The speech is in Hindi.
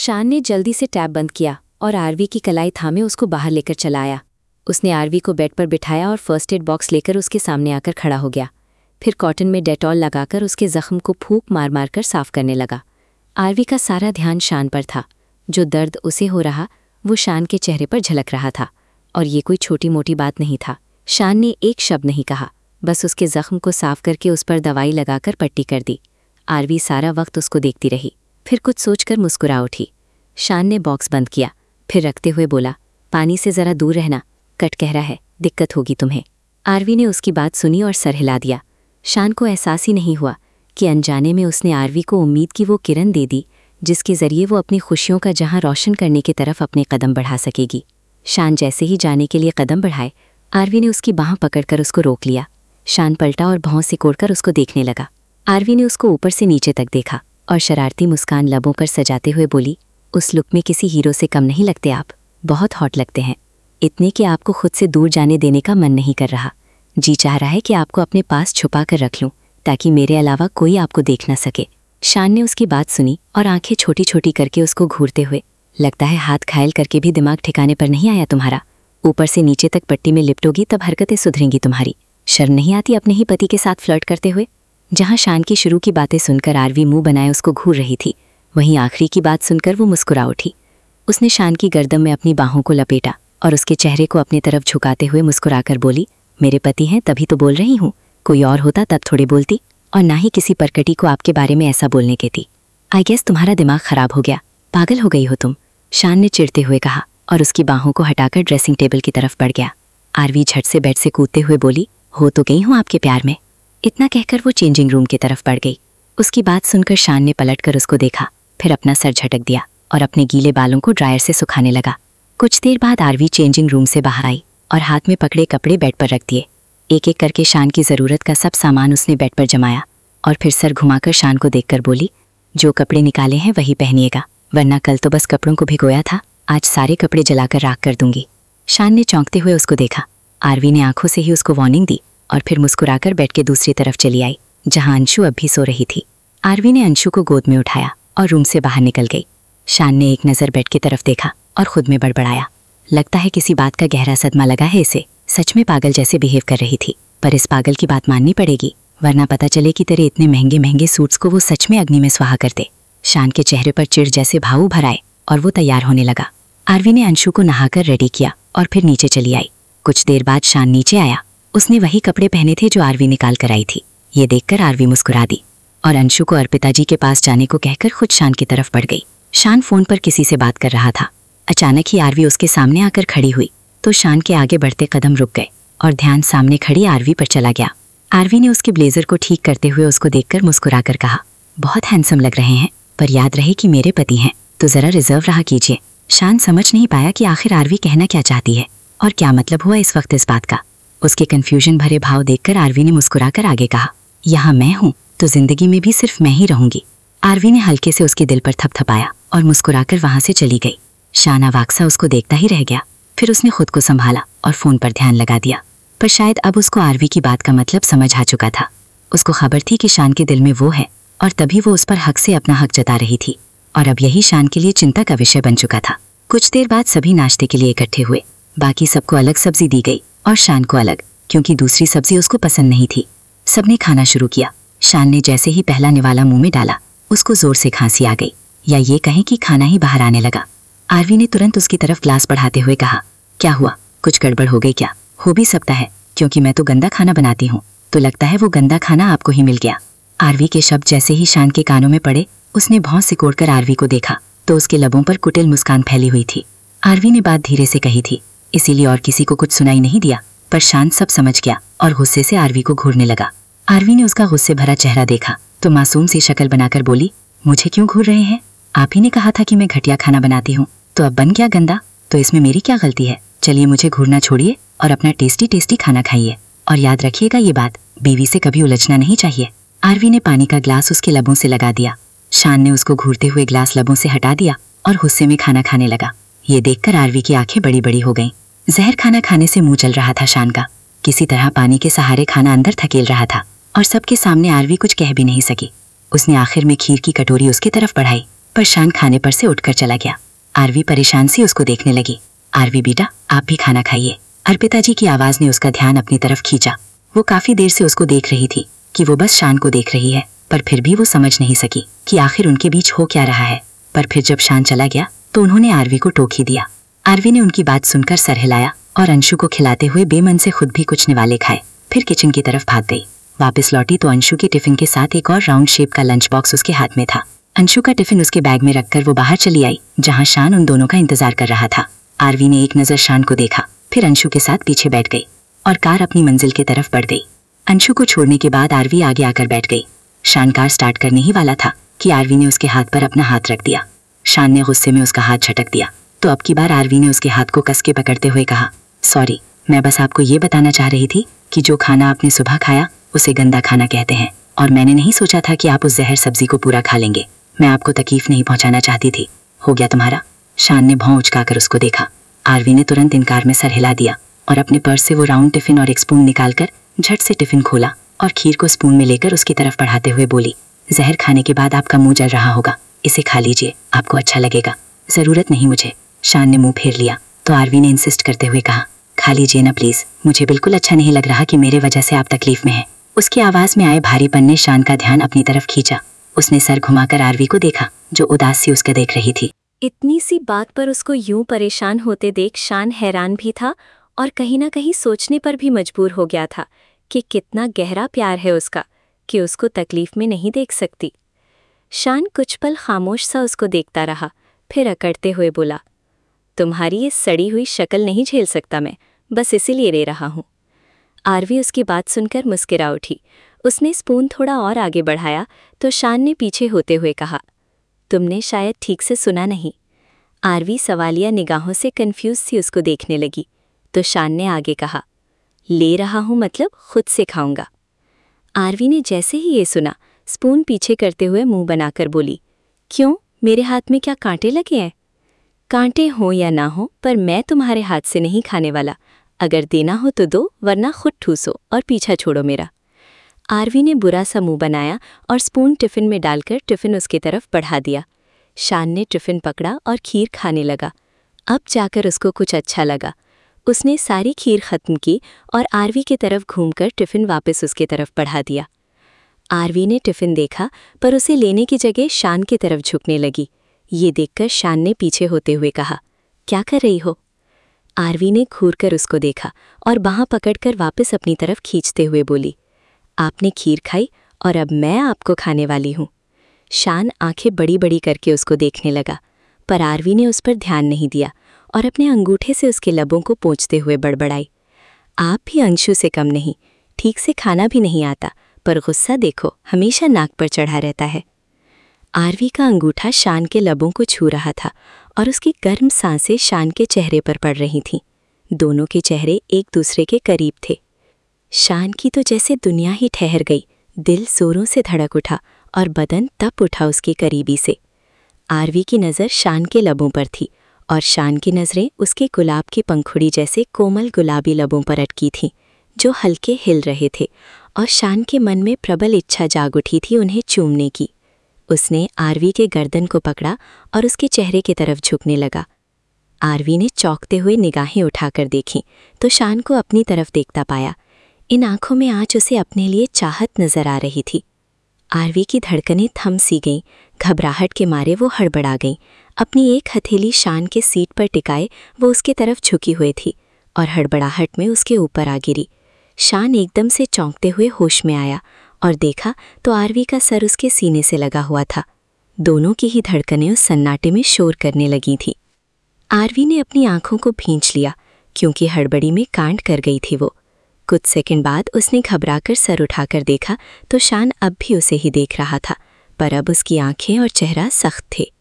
शान ने जल्दी से टैब बंद किया और आरवी की कलाई थामे उसको बाहर लेकर चला आया। उसने आरवी को बेड पर बिठाया और फर्स्ट एड बॉक्स लेकर उसके सामने आकर खड़ा हो गया। फिर कॉटन में डेटॉल लगाकर उसके जख्म को फूंक मार मार कर साफ करने लगा। आरवी का सारा ध्यान शान पर था। जो दर्द उसे हो रहा वो शान के चेहरे पर झलक रहा था। और ये कोई छोटी मोटी बात नहीं था। शान ने एक शब्द नहीं कहा, बस उसके जख्म को साफ करके उस पर दवाई लगाकर पट्टी कर दी। आरवी सारा वक्त उसको देखती रही, फिर कुछ सोचकर मुस्कुरा उठी। शान ने बॉक्स बंद किया, फिर रखते हुए बोला, पानी से ज़रा दूर रहना, कट कह रहा है, दिक्कत होगी तुम्हें। आरवी ने उसकी बात सुनी और सर हिला दिया। शान को एहसास ही नहीं हुआ कि अनजाने में उसने आरवी को उम्मीद की वो किरण दे दी जिसके ज़रिए वो अपनी खुशियों का जहां रोशन करने की तरफ अपने कदम बढ़ा सकेगी। शान जैसे ही जाने के लिए कदम बढ़ाए, आरवी ने उसकी बाँह पकड़कर उसको रोक लिया। शान पलटा और भौं सिकोड़कर उसको देखने लगा। आरवी ने उसको ऊपर से नीचे तक देखा और शरारती मुस्कान लबों पर सजाते हुए बोली, उस लुक में किसी हीरो से कम नहीं लगते आप, बहुत हॉट लगते हैं। इतने कि आपको खुद से दूर जाने देने का मन नहीं कर रहा। जी चाह रहा है कि आपको अपने पास छुपा कर रख लूं ताकि मेरे अलावा कोई आपको देख न सके। शान ने उसकी बात सुनी और आंखें छोटी छोटी करके उसको घूरते हुए, लगता है हाथ घायल करके भी दिमाग ठिकाने पर नहीं आया तुम्हारा। ऊपर से नीचे तक पट्टी में लिपटोगी तब हरकतें सुधरेंगी तुम्हारी। शर्म नहीं आती अपने ही पति के साथ फ्लर्ट करते हुए। जहां शान की शुरू की बातें सुनकर आरवी मुंह बनाए उसको घूर रही थी, वहीं आखिरी की बात सुनकर वो मुस्कुरा उठी। उसने शान की गर्दन में अपनी बाहों को लपेटा और उसके चेहरे को अपनी तरफ झुकाते हुए मुस्कुराकर बोली, मेरे पति हैं तभी तो बोल रही हूँ, कोई और होता तब थोड़े बोलती, और ना ही किसी परकटी को आपके बारे में ऐसा बोलने के थी। आई गेस तुम्हारा दिमाग खराब हो गया, पागल हो गई हो तुम, शान ने चिढ़ते हुए कहा और उसकी बाहों को हटाकर ड्रेसिंग टेबल की तरफ बढ़ गया। आरवी झट से बेड से कूदते हुए बोली, हो तो गई हूँ आपके प्यार में। इतना कहकर वो चेंजिंग रूम की तरफ बढ़ गई। उसकी बात सुनकर शान ने पलटकर उसको देखा, फिर अपना सर झटक दिया और अपने गीले बालों को ड्रायर से सुखाने लगा। कुछ देर बाद आरवी चेंजिंग रूम से बाहर आई और हाथ में पकड़े कपड़े बेड पर रख दिए। एक एक करके शान की ज़रूरत का सब सामान उसने बेड पर जमाया और फिर सर घुमाकर शान को देखकर बोली, जो कपड़े निकाले हैं वही पहनिएगा, वरना कल तो बस कपड़ों को भिगोया था, आज सारे कपड़े जलाकर राख कर दूंगी। शान ने चौंकते हुए उसको देखा। आरवी ने आंखों से ही उसको वार्निंग दी और फिर मुस्कुराकर बेड के दूसरी तरफ चली आई जहां अंशु अब भी सो रही थी। आरवी ने अंशु को गोद में उठाया और रूम से बाहर निकल गई। शान ने एक नज़र बेड की तरफ देखा और खुद में बड़बड़ाया, लगता है किसी बात का गहरा सदमा लगा है इसे। सच में पागल जैसे बिहेव कर रही थी, पर इस पागल की बात माननी पड़ेगी, वरना पता चले कि तेरे इतने महंगे महंगे सूट्स को वो सच में अग्नि में स्वाहा कर दे। शान के चेहरे पर चिढ़ जैसे भाव उभर आए और वो तैयार होने लगा। आरवी ने अंशु को नहाकर रेडी किया और फिर नीचे चली आई। कुछ देर बाद शान नीचे आया। उसने वही कपड़े पहने थे जो आरवी निकाल कर आई थी। ये देखकर आरवी मुस्कुरा दी और अंशु को अर्पिता जी के पास जाने को कहकर खुद शान की तरफ बढ़ गई। शान फोन पर किसी से बात कर रहा था। अचानक ही आरवी उसके सामने आकर खड़ी हुई तो शान के आगे बढ़ते कदम रुक गए और ध्यान सामने खड़ी आरवी पर चला गया। आरवी ने उसके ब्लेजर को ठीक करते हुए उसको देखकर मुस्कुराकर कहा, बहुत हैंडसम लग रहे हैं, पर याद रहे कि मेरे पति हैं तो ज़रा रिजर्व रहा कीजिए। शान समझ नहीं पाया कि आखिर आरवी कहना क्या चाहती है और क्या मतलब हुआ इस वक्त इस बात का। उसके कन्फ्यूजन भरे भाव देखकर आरवी ने मुस्कुराकर आगे कहा, यहाँ मैं हूँ तो जिंदगी में भी सिर्फ मैं ही रहूंगी। आरवी ने हल्के से उसके दिल पर थपथपाया और मुस्कुराकर वहां से चली गई। शान अवाक्सा उसको देखता ही रह गया। फिर उसने खुद को संभाला और फोन पर ध्यान लगा दिया, पर शायद अब उसको आरवी की बात का मतलब समझ आ चुका था। उसको खबर थी कि शान के दिल में वो है और तभी वो उस पर हक से अपना हक जता रही थी, और अब यही शान के लिए चिंता का विषय बन चुका था। कुछ देर बाद सभी नाश्ते के लिए इकट्ठे हुए। बाकी सबको अलग सब्जी दी गई और शान को अलग, क्योंकि दूसरी सब्जी उसको पसंद नहीं थी। सबने खाना शुरू किया। शान ने जैसे ही पहला निवाला मुंह में डाला, उसको जोर से खांसी आ गई, या ये कहें कि खाना ही बाहर आने लगा। आरवी ने तुरंत उसकी तरफ ग्लास बढ़ाते हुए कहा, क्या हुआ, कुछ गड़बड़ हो गई क्या? हो भी सकता है, क्योंकि मैं तो गंदा खाना बनाती हूँ, तो लगता है वो गंदा खाना आपको ही मिल गया। आरवी के शब्द जैसे ही शान के कानों में पड़े, उसने भौं सिकोड़कर आरवी को देखा तो उसके लबों पर कुटिल मुस्कान फैली हुई थी। आरवी ने बात धीरे से कही थी, इसीलिए और किसी को कुछ सुनाई नहीं दिया, पर शान सब समझ गया और गुस्से से आरवी को घूरने लगा। आरवी ने उसका गुस्से भरा चेहरा देखा तो मासूम सी शक्ल बनाकर बोली, मुझे क्यों घूर रहे हैं? आप ही ने कहा था कि मैं घटिया खाना बनाती हूँ, तो अब बन गया गंदा, तो इसमें मेरी क्या गलती है? चलिए मुझे घूरना छोड़िए और अपना टेस्टी टेस्टी खाना खाइए, और याद रखिएगा ये बात, बीवी से कभी उलझना नहीं चाहिए। आरवी ने पानी का ग्लास उसके लबों से लगा दिया। शान ने उसको घूरते हुए ग्लास लबों से हटा दिया और गुस्से में खाना खाने लगा। ये देखकर आरवी की आंखें बड़ी बड़ी हो गईं। जहर खाना खाने से मुंह जल रहा था शान का। किसी तरह पानी के सहारे खाना अंदर धकेल रहा था और सबके सामने आरवी कुछ कह भी नहीं सकी। उसने आखिर में खीर की कटोरी उसकी तरफ बढ़ाई, पर शान खाने पर से उठकर चला गया। आरवी परेशान सी उसको देखने लगी। आरवी बेटा, आप भी खाना खाइए। अर्पिता जी की आवाज़ ने उसका ध्यान अपनी तरफ खींचा। वो काफ़ी देर से उसको देख रही थी कि वो बस शान को देख रही है, पर फिर भी वो समझ नहीं सकी कि आखिर उनके बीच हो क्या रहा है। पर फिर जब शान चला गया तो उन्होंने आरवी को टोक ही दिया। आरवी ने उनकी बात सुनकर सर हिलाया और अंशु को खिलाते हुए बेमन से खुद भी कुछ निवाले खाए। फिर किचन की तरफ भाग गई। वापस लौटी तो अंशु के टिफिन के साथ एक और राउंड शेप का लंच बॉक्स उसके हाथ में था। अंशु का टिफिन उसके बैग में रखकर वो बाहर चली आई, जहां शान उन दोनों का इंतजार कर रहा था। आरवी ने एक नज़र शान को देखा, फिर अंशु के साथ पीछे बैठ गई और कार अपनी मंजिल की तरफ बढ़ गई। अंशु को छोड़ने के बाद आरवी आगे आकर बैठ गई। शान कार स्टार्ट करने ही वाला था कि आरवी ने उसके हाथ पर अपना हाथ रख दिया। शान ने गुस्से में उसका हाथ झटक दिया तो अब की बार आरवी ने उसके हाथ को कस के पकड़ते हुए कहा, सॉरी, मैं बस आपको ये बताना चाह रही थी कि जो खाना आपने सुबह खाया उसे गंदा खाना कहते हैं, और मैंने नहीं सोचा था कि आप उस जहर सब्जी को पूरा खा लेंगे। मैं आपको तकलीफ नहीं पहुंचाना चाहती थी। हो गया तुम्हारा। शान ने भौं उचकाकर उसको देखा। आरवी ने तुरंत इनकार में सर हिला दिया और अपने पर्स से वो राउंड टिफिन और एक स्पून निकालकर झट से टिफिन खोला और खीर को स्पून में लेकर उसकी तरफ बढ़ाते हुए बोली, जहर खाने के बाद आपका मुंह जल रहा होगा, इसे खा लीजिए, आपको अच्छा लगेगा। ज़रूरत नहीं मुझे। शान ने मुंह फेर लिया तो आरवी ने इंसिस्ट करते हुए कहा, खा लीजिए ना प्लीज़, मुझे बिल्कुल अच्छा नहीं लग रहा कि मेरे वजह से आप तकलीफ में हैं। उसकी आवाज़ में आए भारीपन ने शान का ध्यान अपनी तरफ खींचा। उसने सर घुमाकर आरवी को देखा जो उदास सी उसका देख रही थी। इतनी सी बात पर उसको यूं परेशान होते देख शान हैरान भी था और कहीं ना कहीं सोचने पर भी मजबूर हो गया था कि कितना गहरा प्यार है उसका कि उसको तकलीफ में नहीं देख सकती। शान कुछ पल खामोश सा उसको देखता रहा, फिर अकड़ते हुए बोला, तुम्हारी ये सड़ी हुई शक्ल नहीं झेल सकता मैं, बस इसीलिए ले रहा हूँ। आरवी उसकी बात सुनकर मुस्कुरा उठी। उसने स्पून थोड़ा और आगे बढ़ाया तो शान ने पीछे होते हुए कहा, तुमने शायद ठीक से सुना नहीं। आरवी सवालिया निगाहों से कंफ्यूज सी उसको देखने लगी तो शान ने आगे कहा, ले रहा हूँ मतलब खुद से खाऊंगा। आरवी ने जैसे ही ये सुना स्पून पीछे करते हुए मुंह बनाकर बोली, क्यों, मेरे हाथ में क्या कांटे लगे हैं? कांटे हो या ना हो, पर मैं तुम्हारे हाथ से नहीं खाने वाला। अगर देना हो तो दो, वरना खुद ठूसो और पीछा छोड़ो मेरा। आरवी ने बुरा सा मुंह बनाया और स्पून टिफिन में डालकर टिफिन उसकी तरफ बढ़ा दिया। शान ने टिफिन पकड़ा और खीर खाने लगा। अब जाकर उसको कुछ अच्छा लगा। उसने सारी खीर खत्म की और आरवी की तरफ घूमकर टिफिन वापस उसकी तरफ बढ़ा दिया। आरवी ने टिफिन देखा पर उसे लेने की जगह शान की तरफ झुकने लगी। ये देखकर शान ने पीछे होते हुए कहा, क्या कर रही हो? आरवी ने घूरकर उसको देखा और बाँह पकड़कर वापस अपनी तरफ खींचते हुए बोली, आपने खीर खाई और अब मैं आपको खाने वाली हूँ। शान आंखें बड़ी बड़ी करके उसको देखने लगा, पर आरवी ने उस पर ध्यान नहीं दिया और अपने अंगूठे से उसके लबों को पोंछते हुए बड़बड़ाई, आप भी अंशु से कम नहीं, ठीक से खाना भी नहीं आता, पर गुस्सा देखो हमेशा नाक पर चढ़ा रहता है। आरवी का अंगूठा शान के लबों को छू रहा था और उसकी गर्म सांसें शान के चेहरे पर पड़ रही थीं। दोनों के चेहरे एक दूसरे के करीब थे। शान की तो जैसे दुनिया ही ठहर गई, दिल जोरों से धड़क उठा और बदन तप उठा उसकी करीबी से। आरवी की नज़र शान के लबों पर थी और शान की नज़रें उसके गुलाब की पंखुड़ी जैसे कोमल गुलाबी लबों पर अटकी थीं, जो हल्के हिल रहे थे, और शान के मन में प्रबल इच्छा जाग उठी थी उन्हें चूमने की। उसने आरवी के गर्दन को पकड़ा और उसके चेहरे की तरफ झुकने लगा। आरवी ने चौंकते हुए निगाहें उठाकर देखीं तो शान को अपनी तरफ देखता पाया। इन आंखों में आज उसे अपने लिए चाहत नजर आ रही थी। आरवी की धड़कनें थम सी गईं। घबराहट के मारे वो हड़बड़ा गईं। अपनी एक हथेली शान के सीट पर टिकाए वो उसके तरफ झुकी हुई थी और हड़बड़ाहट में उसके ऊपर आ गिरी। शान एकदम से चौंकते हुए होश में आया और देखा तो आरवी का सर उसके सीने से लगा हुआ था। दोनों की ही धड़कनें उस सन्नाटे में शोर करने लगी थीं। आरवी ने अपनी आंखों को भींच लिया क्योंकि हड़बड़ी में कांड कर गई थी वो। कुछ सेकंड बाद उसने घबराकर सर उठाकर देखा तो शान अब भी उसे ही देख रहा था, पर अब उसकी आंखें और चेहरा सख्त थे।